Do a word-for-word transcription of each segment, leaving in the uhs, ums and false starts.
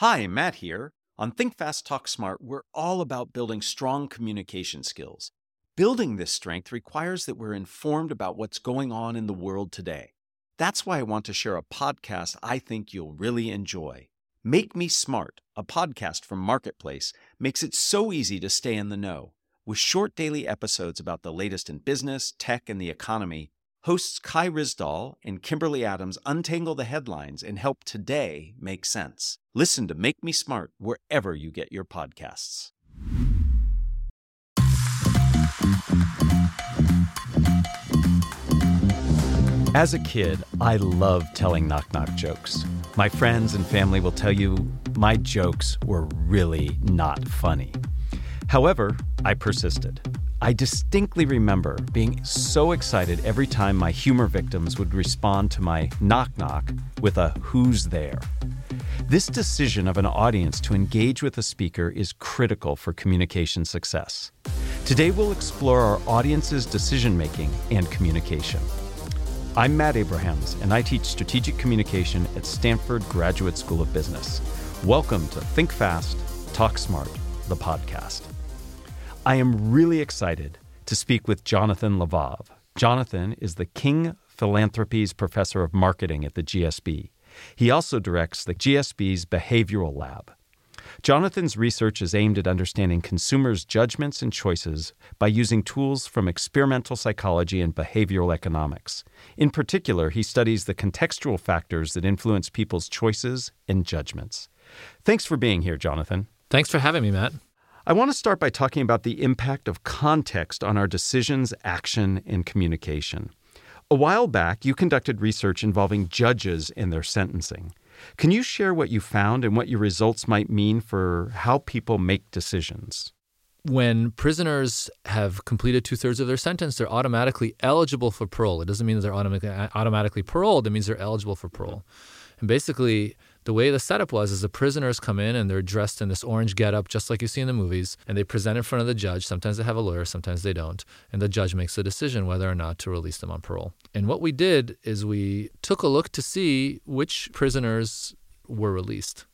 Hi, Matt here. On Think Fast, Talk Smart, we're all about building strong communication skills. Building this strength requires that we're informed about what's going on in the world today. That's why I want to share a podcast I think you'll really enjoy. Make Me Smart, a podcast from Marketplace, makes it so easy to stay in the know. With short daily episodes about the latest in business, tech, and the economy, hosts Kai Rizdal and Kimberly Adams untangle the headlines and help today make sense. Listen to Make Me Smart wherever you get your podcasts. As a kid, I loved telling knock-knock jokes. My friends and family will tell you my jokes were really not funny. However, I persisted. I distinctly remember being so excited every time my humor victims would respond to my knock-knock with a "who's there?" This decision of an audience to engage with a speaker is critical for communication success. Today, we'll explore our audience's decision-making and communication. I'm Matt Abrahams, and I teach strategic communication at Stanford Graduate School of Business. Welcome to Think Fast, Talk Smart, the podcast. I am really excited to speak with Jonathan Lavov. Jonathan is the King Philanthropies Professor of Marketing at the G S B. He also directs the G S B's Behavioral Lab. Jonathan's research is aimed at understanding consumers' judgments and choices by using tools from experimental psychology and behavioral economics. In particular, he studies the contextual factors that influence people's choices and judgments. Thanks for being here, Jonathan. Thanks for having me, Matt. I want to start by talking about the impact of context on our decisions, action, and communication. A while back, you conducted research involving judges and their sentencing. Can you share what you found and what your results might mean for how people make decisions? When prisoners have completed two-thirds of their sentence, they're automatically eligible for parole. It doesn't mean that they're automatically, automatically paroled. It means they're eligible for parole. And basically, the way the setup was is the prisoners come in and they're dressed in this orange getup, just like you see in the movies, and they present in front of the judge. Sometimes they have a lawyer, sometimes they don't. And the judge makes the decision whether or not to release them on parole. And what we did is we took a look to see which prisoners were released.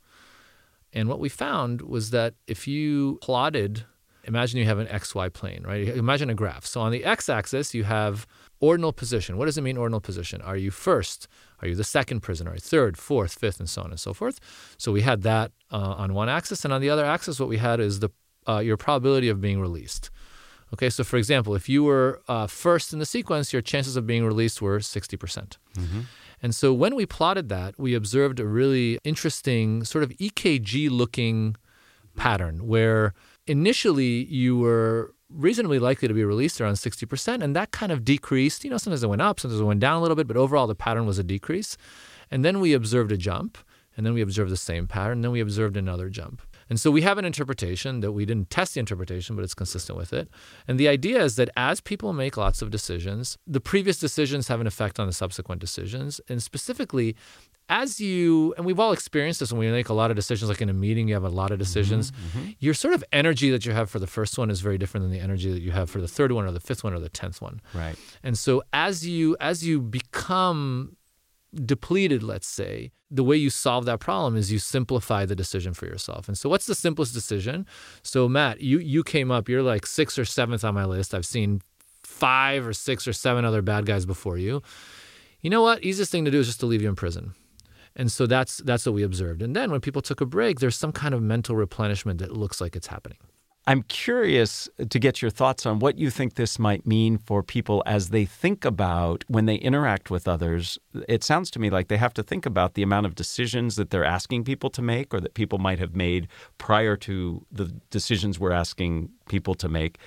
And what we found was that if you plotted, imagine you have an X Y plane, right? Imagine a graph. So on the X-axis, you have ordinal position. What does it mean, ordinal position? Are you first? Are you the second prisoner? Are you third, fourth, fifth, and so on and so forth? So we had that uh, on one axis. And on the other axis, what we had is the uh, your probability of being released. Okay, so for example, if you were uh, first in the sequence, your chances of being released were sixty percent. Mm-hmm. And so when we plotted that, we observed a really interesting sort of E K G-looking pattern where initially you were reasonably likely to be released around sixty percent, and that kind of decreased. You know, sometimes it went up, sometimes it went down a little bit, but overall the pattern was a decrease. And then we observed a jump, and then we observed the same pattern, and then we observed another jump. And so we have an interpretation that we didn't test the interpretation, but it's consistent with it. And the idea is that as people make lots of decisions, the previous decisions have an effect on the subsequent decisions. And specifically, as you, and we've all experienced this when we make a lot of decisions, like in a meeting, you have a lot of decisions. Mm-hmm, mm-hmm. Your sort of energy that you have for the first one is very different than the energy that you have for the third one or the fifth one or the tenth one. Right. And so as you as you become depleted, let's say, the way you solve that problem is you simplify the decision for yourself. And so what's the simplest decision? So Matt, you you came up, you're like sixth or seventh on my list. I've seen five or six or seven other bad guys before you. You know what? Easiest thing to do is just to leave you in prison. And so that's that's what we observed. And then when people took a break, there's some kind of mental replenishment that looks like it's happening. I'm curious to get your thoughts on what you think this might mean for people as they think about when they interact with others. It sounds to me like they have to think about the amount of decisions that they're asking people to make or that people might have made prior to the decisions we're asking people to make.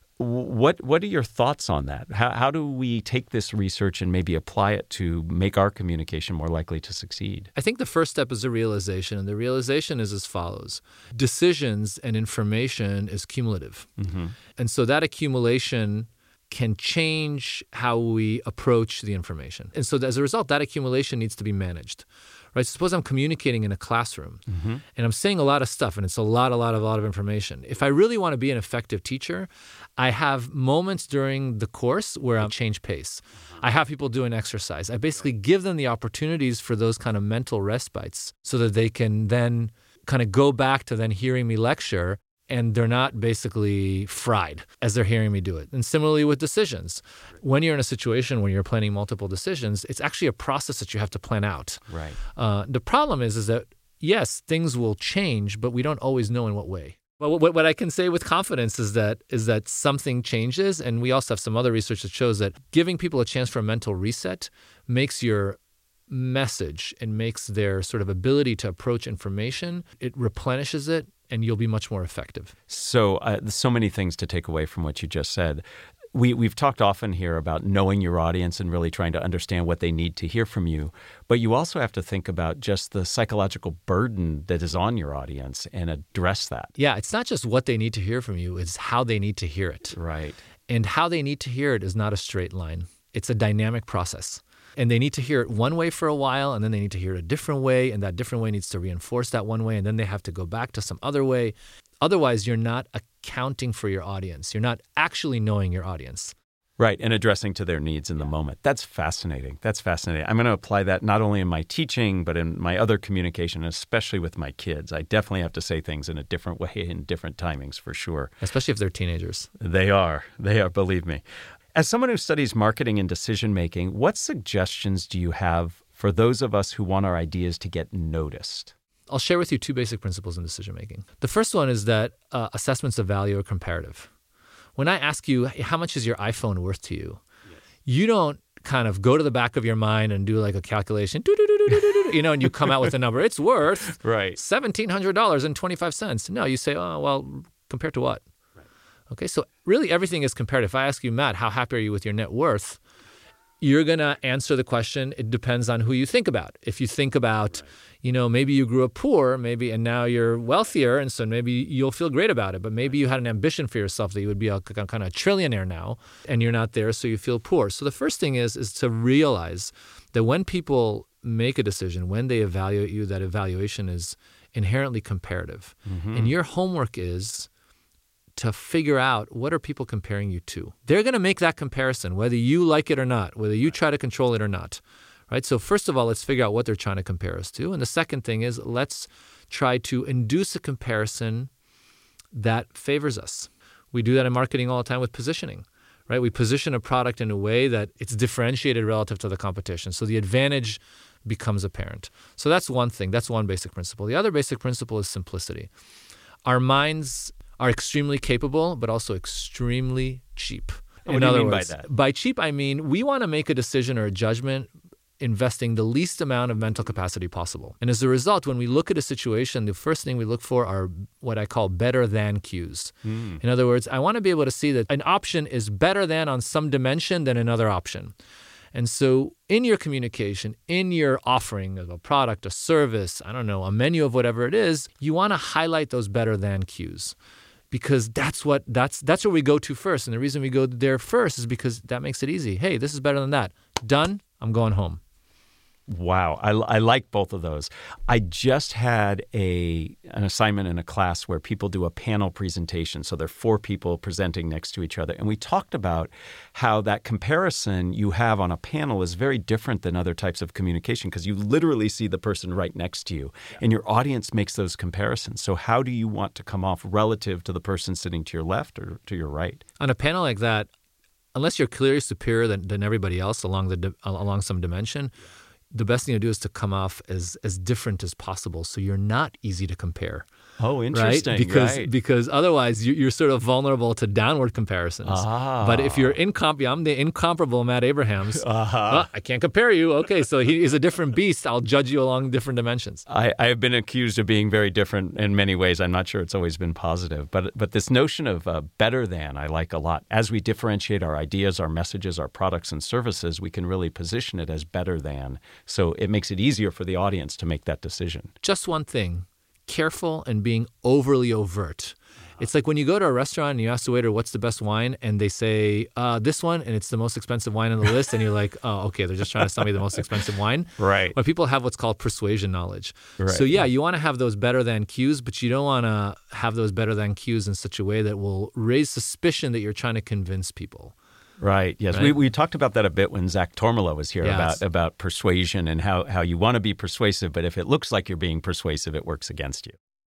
What what are your thoughts on that? How, how do we take this research and maybe apply it to make our communication more likely to succeed? I think the first step is a realization, and the realization is as follows. Decisions and information is cumulative. Mm-hmm. And so that accumulation can change how we approach the information. And so as a result, that accumulation needs to be managed. Right? So suppose I'm communicating in a classroom mm-hmm. and I'm saying a lot of stuff and it's a lot, a lot, a lot of information. If I really want to be an effective teacher, I have moments during the course where I change pace. I have people do an exercise. I basically give them the opportunities for those kind of mental respites so that they can then kind of go back to then hearing me lecture, and they're not basically fried as they're hearing me do it. And similarly with decisions. When you're in a situation where you're planning multiple decisions, it's actually a process that you have to plan out. Right. Uh, the problem is, is that, yes, things will change, but we don't always know in what way. Well, what, what I can say with confidence is that is that something changes, and we also have some other research that shows that giving people a chance for a mental reset makes your message and makes their sort of ability to approach information, it replenishes it, and you'll be much more effective. So uh, there's so many things to take away from what you just said. We, we've talked often here about knowing your audience and really trying to understand what they need to hear from you. But you also have to think about just the psychological burden that is on your audience and address that. Yeah, it's not just what they need to hear from you, it's how they need to hear it. Right. And how they need to hear it is not a straight line. It's a dynamic process. And they need to hear it one way for a while, and then they need to hear it a different way, and that different way needs to reinforce that one way, and then they have to go back to some other way. Otherwise, you're not accounting for your audience. You're not actually knowing your audience. Right, and addressing to their needs in the moment. That's fascinating. That's fascinating. I'm going to apply that not only in my teaching, but in my other communication, especially with my kids. I definitely have to say things in a different way in different timings, for sure. Especially if they're teenagers. They are. They are, believe me. As someone who studies marketing and decision-making, what suggestions do you have for those of us who want our ideas to get noticed? I'll share with you two basic principles in decision-making. The first one is that uh, assessments of value are comparative. When I ask you, hey, how much is your iPhone worth to you? Yes. You don't kind of go to the back of your mind and do like a calculation, you know, and you come out with a number. It's worth right. one thousand seven hundred dollars and twenty-five cents. No, you say, oh, well, compared to what? Okay, so really everything is comparative. If I ask you, Matt, how happy are you with your net worth? You're going to answer the question, it depends on who you think about. If you think about, right. you know, maybe you grew up poor, maybe, and now you're wealthier, and so maybe you'll feel great about it. But maybe you had an ambition for yourself that you would be a, a kind of a trillionaire now, and you're not there, so you feel poor. So the first thing is, is to realize that when people make a decision, when they evaluate you, that evaluation is inherently comparative. Mm-hmm. And your homework is to figure out what are people comparing you to. They're going to make that comparison, whether you like it or not, whether you try to control it or not, right? So first of all, let's figure out what they're trying to compare us to. And the second thing is let's try to induce a comparison that favors us. We do that in marketing all the time with positioning, right? We position a product in a way that it's differentiated relative to the competition. So the advantage becomes apparent. So that's one thing. That's one basic principle. The other basic principle is simplicity. Our minds are extremely capable, but also extremely cheap. In what do you mean words, by that? By cheap, I mean we want to make a decision or a judgment investing the least amount of mental capacity possible. And as a result, when we look at a situation, the first thing we look for are what I call better than cues. Mm. In other words, I want to be able to see that an option is better than on some dimension than another option. And so in your communication, in your offering of a product, a service, I don't know, a menu of whatever it is, you want to highlight those better than cues. Because that's what that's that's where we go to first. And the reason we go there first is because that makes it easy. Hey, this is better than that. Done. I'm going home. Wow. I, I like both of those. I just had a an assignment in a class where people do a panel presentation. So there are four people presenting next to each other. And we talked about how that comparison you have on a panel is very different than other types of communication because you literally see the person right next to you. Yeah. And your audience makes those comparisons. So how do you want to come off relative to the person sitting to your left or to your right? On a panel like that, unless you're clearly superior than, than everybody else along the along some dimension, the best thing to do is to come off as as different as possible so you're not easy to compare. Oh, interesting. Right? Because, right. because otherwise you, you're sort of vulnerable to downward comparisons. Ah. But if you're incomp- I'm the incomparable Matt Abrahams. Uh-huh. Well, I can't compare you. Okay, so he is a different beast. I'll judge you along different dimensions. I, I have been accused of being very different in many ways. I'm not sure it's always been positive. But but this notion of uh, better than I like a lot. As we differentiate our ideas, our messages, our products and services, we can really position it as better than. So it makes it easier for the audience to make that decision. Just one thing. Careful and being overly overt. It's like when you go to a restaurant and you ask the waiter, what's the best wine? And they say, uh, this one, and it's the most expensive wine on the list. And you're like, oh, okay, they're just trying to sell me the most expensive wine. Right. But people have what's called persuasion knowledge. Right. So yeah, you want to have those better than cues, but you don't want to have those better than cues in such a way that will raise suspicion that you're trying to convince people. Right. Yes. Right? We we talked about that a bit when Zach Tormolo was here yes. about about persuasion and how, how you want to be persuasive, but if it looks like you're being persuasive, it works against you.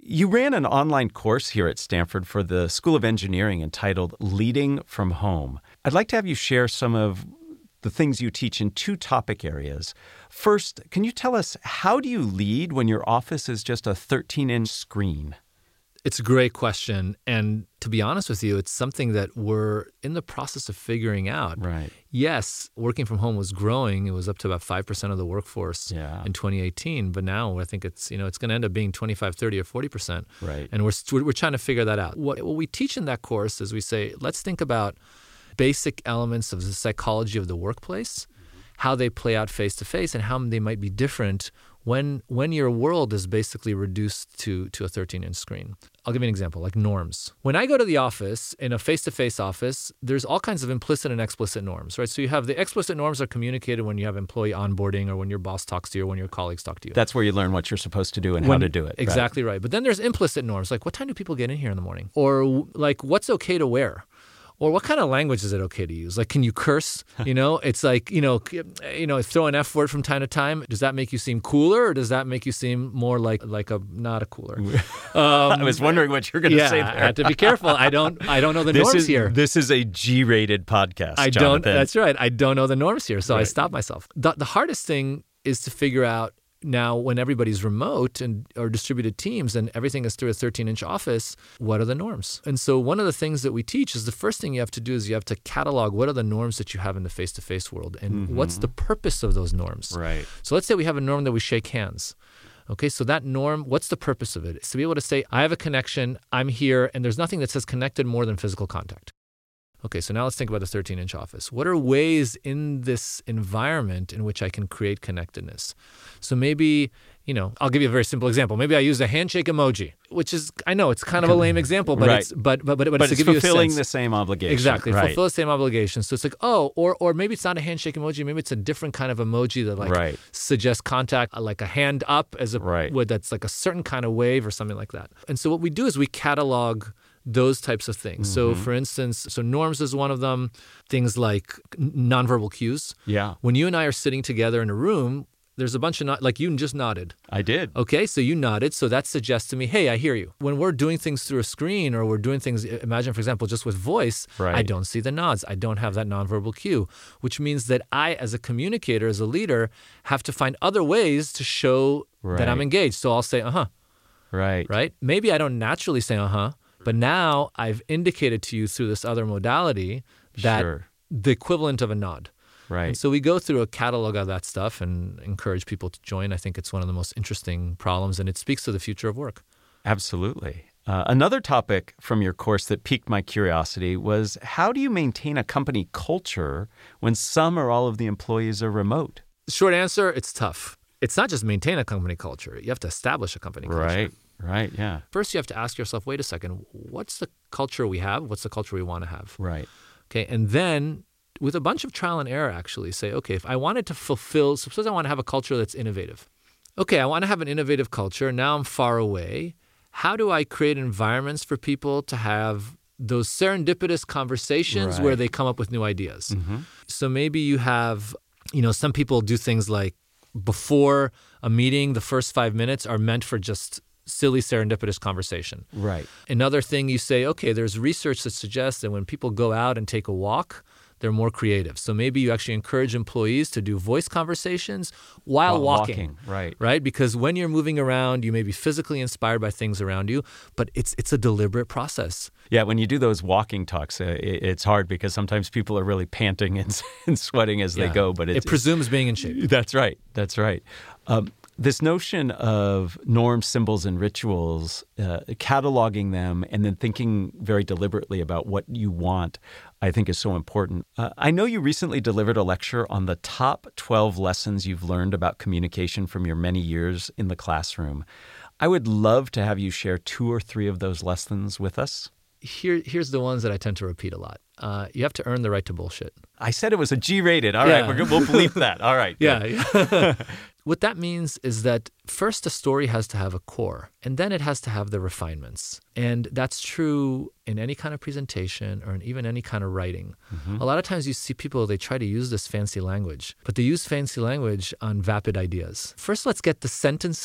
You ran an online course here at Stanford for the School of Engineering entitled Leading from Home. I'd like to have you share some of the things you teach in two topic areas. First, can you tell us, how do you lead when your office is just a thirteen-inch screen? It's a great question. And to be honest with you, it's something that we're in the process of figuring out. Right. Yes, working from home was growing. It was up to about five percent of the workforce yeah. in twenty eighteen. But now I think it's, you know, it's going to end up being twenty-five, thirty, or forty percent. Right. And we're, we're trying to figure that out. What, what we teach in that course is we say, let's think about basic elements of the psychology of the workplace, how they play out face-to-face, and how they might be different when when your world is basically reduced to, to a thirteen-inch screen. I'll give you an example, like norms. When I go to the office, in a face-to-face office, there's all kinds of implicit and explicit norms, right? So you have the explicit norms are communicated when you have employee onboarding or when your boss talks to you or when your colleagues talk to you. That's where you learn what you're supposed to do and when, how to do it. Exactly right. right. But then there's implicit norms, like what time do people get in here in the morning? Or like what's okay to wear? Or what kind of language is it okay to use? Like, can you curse? You know, it's like, you know, you know, throw an F word from time to time. Does that make you seem cooler, or does that make you seem more like like a not a cooler? Um, I was wondering what you're going to yeah, say there. I had to be careful. I don't I don't know the this norms is, here. This is a G-rated podcast. I Jonathan. don't. That's right. I don't know the norms here, so right. I stopped myself. The, the hardest thing is to figure out. Now, when everybody's remote and or distributed teams and everything is through a thirteen-inch office, what are the norms? And so one of the things that we teach is the first thing you have to do is you have to catalog what are the norms that you have in the face-to-face world and mm-hmm. what's the purpose of those norms. Right. So let's say we have a norm that we shake hands. Okay, so that norm, what's the purpose of it? It's to be able to say, I have a connection, I'm here, and there's nothing that says connected more than physical contact. Okay, so now let's think about the thirteen-inch office. What are ways in this environment in which I can create connectedness? So maybe, you know, I'll give you a very simple example. Maybe I use a handshake emoji, which is, I know it's kind of a lame example, but right. it's but but but, but, but it's it's to give fulfilling you a sense. the same obligation. Exactly, right. fulfill the same obligation. So it's like, oh, or or maybe it's not a handshake emoji. Maybe it's a different kind of emoji that like right. suggests contact, like a hand up as a right. would that's like a certain kind of wave or something like that. And so what we do is we catalog those types of things. Mm-hmm. So for instance, so norms is one of them. Things like nonverbal cues. Yeah. When you and I are sitting together in a room, there's a bunch of, not, like you just nodded. I did. Okay, so you nodded. So that suggests to me, hey, I hear you. When we're doing things through a screen or we're doing things, imagine, for example, just with voice, right. I don't see the nods. I don't have that nonverbal cue, which means that I, as a communicator, as a leader, have to find other ways to show right. that I'm engaged. So I'll say, uh-huh. Right. Right? Maybe I don't naturally say, uh-huh. But now I've indicated to you through this other modality that sure. the equivalent of a nod. Right. And so we go through a catalog of that stuff and encourage people to join. I think it's one of the most interesting problems, and it speaks to the future of work. Absolutely. Uh, another topic from your course that piqued my curiosity was, how do you maintain a company culture when some or all of the employees are remote? Short answer, it's tough. It's not just maintain a company culture. You have to establish a company culture. Right. Right, yeah. First, you have to ask yourself, wait a second, what's the culture we have? What's the culture we want to have? Right. Okay, and then with a bunch of trial and error, actually say, okay, if I wanted to fulfill, suppose I want to have a culture that's innovative. Okay, I want to have an innovative culture. Now I'm far away. How do I create environments for people to have those serendipitous conversations right. where they come up with new ideas? Mm-hmm. So maybe you have, you know, some people do things like before a meeting, the first five minutes are meant for just silly serendipitous conversation. Right. Another thing you say, okay, there's research that suggests that when people go out and take a walk, they're more creative. So maybe you actually encourage employees to do voice conversations while, while walking, walking. Right. Right? Because when you're moving around, you may be physically inspired by things around you, but it's it's a deliberate process. Yeah, when you do those walking talks, uh, it, it's hard because sometimes people are really panting and, and sweating as yeah. they go. But it presumes being in shape. That's right. That's right. Um, This notion of norms, symbols, and rituals, uh, cataloging them and then thinking very deliberately about what you want, I think is so important. Uh, I know you recently delivered a lecture on the top twelve lessons you've learned about communication from your many years in the classroom. I would love to have you share two or three of those lessons with us. Here, here's the ones that I tend to repeat a lot. Uh, you have to earn the right to bullshit. I said it was a G-rated. All yeah. right, we're, we'll bleep that. All right. Yeah. yeah. What that means is that first a story has to have a core, and then it has to have the refinements. And that's true in any kind of presentation or in even any kind of writing. Mm-hmm. A lot of times you see people, they try to use this fancy language, but they use fancy language on vapid ideas. First, let's get the sentences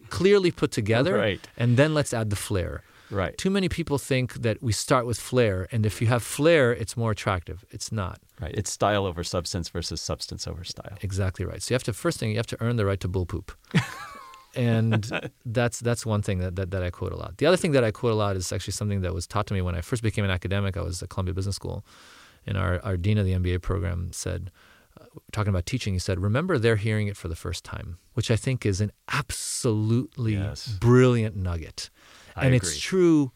clearly put together, Right. and then let's add the flair. Right. Too many people think that we start with flair, and if you have flair, it's more attractive. It's not. Right. It's style over substance versus substance over style. Exactly right. So you have to, first thing, you have to earn the right to bull poop. And that's that's one thing that, that, that I quote a lot. The other thing that I quote a lot is actually something that was taught to me when I first became an academic. I was at Columbia Business School, and our, our dean of the M B A program said, uh, talking about teaching, he said, remember they're hearing it for the first time, which I think is an absolutely Yes. brilliant nugget. I And agree. it's true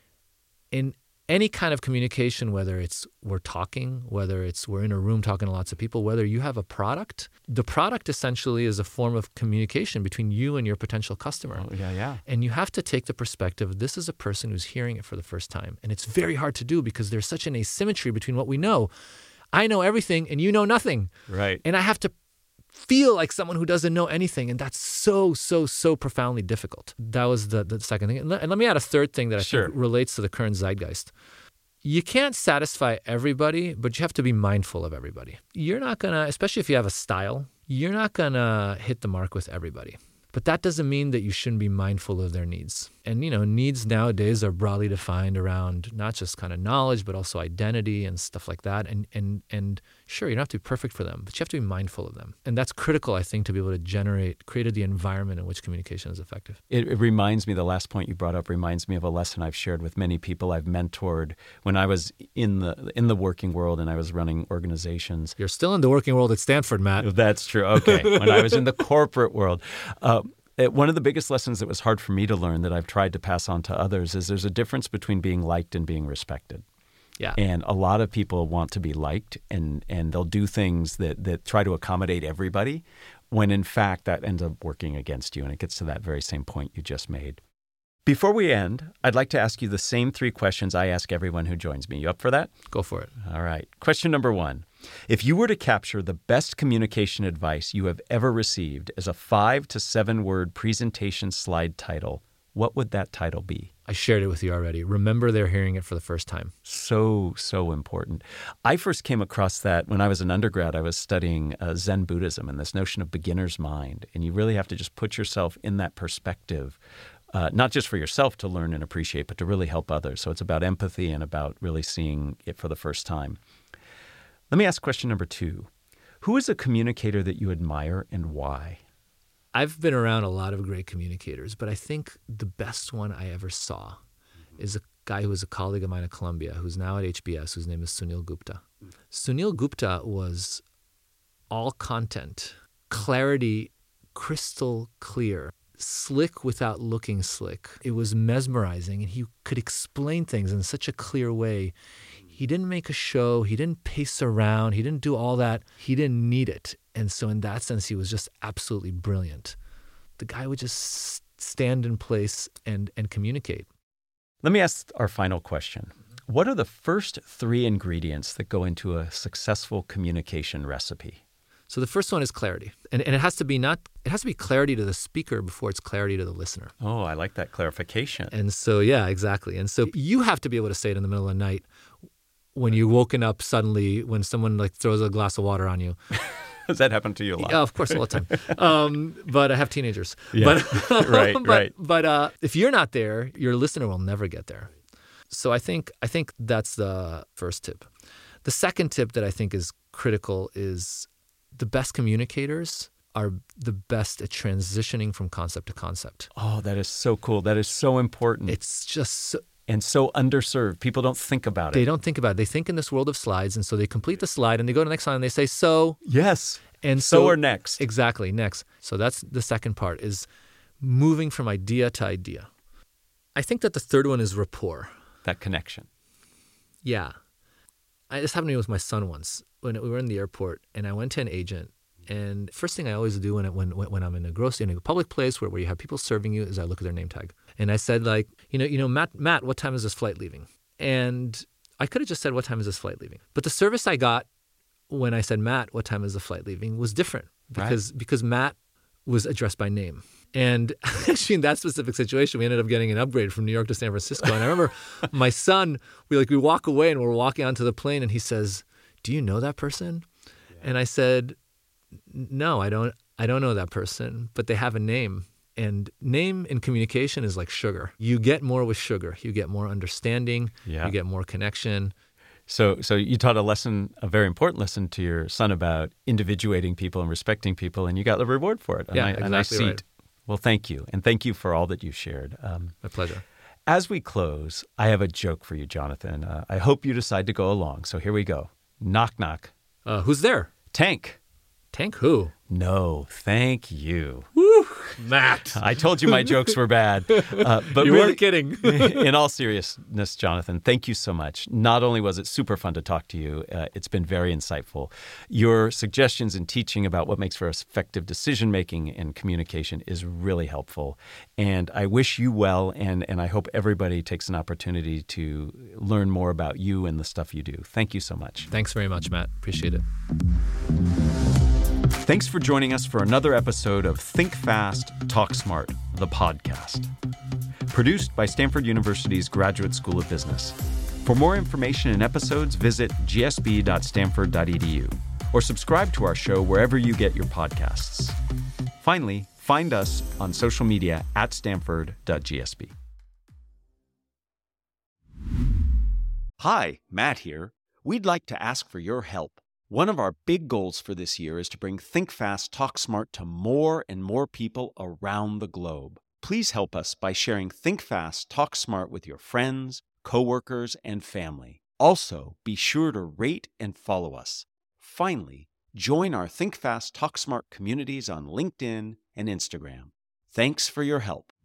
in any kind of communication, whether it's we're talking, whether it's we're in a room talking to lots of people, whether you have a product, the product essentially is a form of communication between you and your potential customer. Oh, yeah, yeah. And you have to take the perspective, this is a person who's hearing it for the first time. And it's very hard to do because there's such an asymmetry between what we know. I know everything and you know nothing. Right. And I have to feel like someone who doesn't know anything. And that's so, so, so profoundly difficult. That was the, the second thing. And let, and let me add a third thing that I Sure. think relates to the current zeitgeist. You can't satisfy everybody, but you have to be mindful of everybody. You're not going to, especially if you have a style, you're not going to hit the mark with everybody. But that doesn't mean that you shouldn't be mindful of their needs. And, you know, needs nowadays are broadly defined around not just kind of knowledge, but also identity and stuff like that. And and and sure, you don't have to be perfect for them, but you have to be mindful of them. And that's critical, I think, to be able to generate, create the environment in which communication is effective. It, it reminds me, the last point you brought up reminds me of a lesson I've shared with many people I've mentored when I was in the in the working world and I was running organizations. You're still in the working world at Stanford, Matt. That's true. Okay. When I was in the corporate world, uh, it- one of the biggest lessons that was hard for me to learn that I've tried to pass on to others is there's a difference between being liked and being respected. Yeah. And a lot of people want to be liked, and, and they'll do things that, that try to accommodate everybody, when in fact that ends up working against you. And it gets to that very same point you just made. Before we end, I'd like to ask you the same three questions I ask everyone who joins me. You up for that? Go for it. All right. Question number one. If you were to capture the best communication advice you have ever received as a five to seven word presentation slide title, what would that title be? I shared it with you already. Remember they're hearing it for the first time. So, so important. I first came across that when I was an undergrad. I was studying uh, Zen Buddhism and this notion of beginner's mind. And you really have to just put yourself in that perspective, uh, not just for yourself to learn and appreciate, but to really help others. So it's about empathy and about really seeing it for the first time. Let me ask question number two. Who is a communicator that you admire and why? I've been around a lot of great communicators, but I think the best one I ever saw is a guy who was a colleague of mine at Columbia, who's now at H B S, whose name is Sunil Gupta. Sunil Gupta was all content, clarity, crystal clear, slick without looking slick. It was mesmerizing, and he could explain things in such a clear way. He didn't make a show. He didn't pace around. He didn't do all that. He didn't need it. And so in that sense, he was just absolutely brilliant. The guy would just stand in place and, and communicate. Let me ask our final question. What are the first three ingredients that go into a successful communication recipe? So the first one is clarity. And, and it has to be not, it has to be clarity to the speaker before it's clarity to the listener. Oh, I like that clarification. And so, yeah, exactly. And so you have to be able to say it in the middle of the night when you're woken up suddenly, when someone like throws a glass of water on you. Does that happen to you a lot? Yeah, of course, all the time. Um, but I have teenagers. Yeah. But, Right, but, right. But uh, if you're not there, your listener will never get there. So I think I think that's the first tip. The second tip that I think is critical is the best communicators are the best at transitioning from concept to concept. Oh, that is so cool. That is so important. It's just so, and so underserved. People don't think about they it. don't think about it. They think in this world of slides, and so they complete the slide and they go to the next slide and they say so. Yes. And so, so or next. Exactly, next. So that's the second part, is moving from idea to idea. I think that the third one is rapport. That connection. Yeah. I, this happened to me with my son once when we were in the airport, and I went to an agent. And first thing I always do when when when I'm in a grocery in a public place where, where you have people serving you is I look at their name tag. And I said, like, you know, you know, Matt, Matt, what time is this flight leaving? And I could have just said, what time is this flight leaving? But the service I got when I said, Matt, what time is the flight leaving, was different because right. because Matt was addressed by name. And actually, in that specific situation, we ended up getting an upgrade from New York to San Francisco. And I remember my son, we like we walk away and we're walking onto the plane, and he says, "Do you know that person?" Yeah. And I said, "No, I don't. I don't know that person, but they have a name." And name in communication is like sugar. You get more with sugar. You get more understanding. Yeah. You get more connection. So so you taught a lesson, a very important lesson to your son about individuating people and respecting people, and you got the reward for it. Yeah, I, exactly and I see right. it. Well, thank you. And thank you for all that you shared. Um, My pleasure. as we close, I have a joke for you, Jonathan. Uh, I hope you decide to go along. So here we go. Knock, knock. Uh, who's there? Tank. Tank who? No, thank you. Woo! Matt. I told you my jokes were bad. Uh, but You really, weren't kidding. in all seriousness, Jonathan, thank you so much. Not only was it super fun to talk to you, uh, it's been very insightful. Your suggestions and teaching about what makes for effective decision-making and communication is really helpful. And I wish you well, and, and I hope everybody takes an opportunity to learn more about you and the stuff you do. Thank you so much. Thanks very much, Matt. Appreciate it. Thanks for joining us for another episode of Think Fast, Talk Smart, the podcast. Produced by Stanford University's Graduate School of Business. For more information and episodes, visit g s b dot stanford dot e d u or subscribe to our show wherever you get your podcasts. Finally, find us on social media at stanford dot g s b. Hi, Matt here. We'd like to ask for your help. One of our big goals for this year is to bring Think Fast, Talk Smart to more and more people around the globe. Please help us by sharing Think Fast, Talk Smart with your friends, coworkers, and family. Also, be sure to rate and follow us. Finally, join our Think Fast, Talk Smart communities on LinkedIn and Instagram. Thanks for your help.